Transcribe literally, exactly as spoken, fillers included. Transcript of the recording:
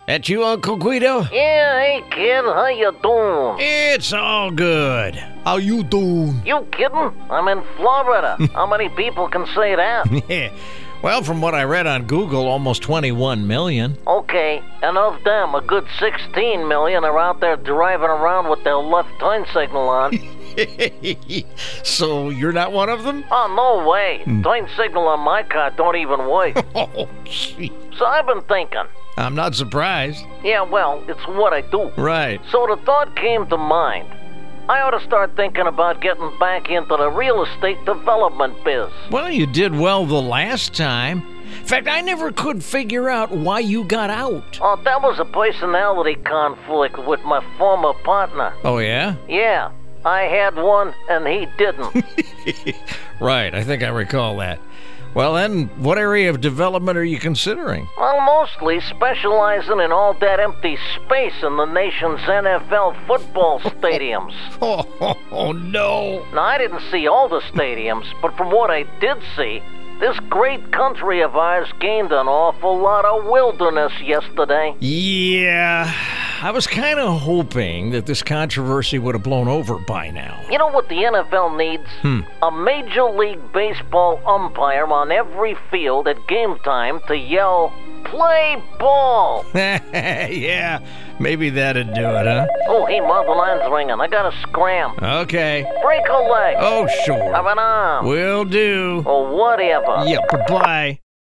That you, Uncle Guido? Yeah, hey kid, how you doing? It's all good. How you doing? You kidding? I'm in Florida. How many people can say that? Yeah. Well, from what I read on Google, almost twenty-one million. Okay, and of them, a good sixteen million are out there driving around with their left turn signal on. So you're not one of them? Oh, no way. Turn signal on my car don't even work. Oh, gee. So I've been thinking. I'm not surprised. Yeah, well, it's what I do. Right. So the thought came to mind. I ought to start thinking about getting back into the real estate development biz. Well, you did well the last time. In fact, I never could figure out why you got out. Oh, that was a personality conflict with my former partner. Oh, yeah? Yeah, I had one and he didn't. Right, I think I recall that. Well, then, what area of development are you considering? Well, mostly specializing in all that empty space in the nation's N F L football stadiums. Oh, oh, oh, no. Now, I didn't see all the stadiums, but from what I did see, this great country of ours gained an awful lot of wilderness yesterday. Yeah, I was kind of hoping that this controversy would have blown over by now. You know what the N F L needs? Hmm. A Major League Baseball umpire on every field at game time to yell, "Play ball!" Yeah, maybe that'd do it, huh? Oh, hey, mother line's ringing. I gotta scram. Okay. Break a leg. Oh, sure. Have an arm. Will do. Or whatever. Yeah, bye-bye.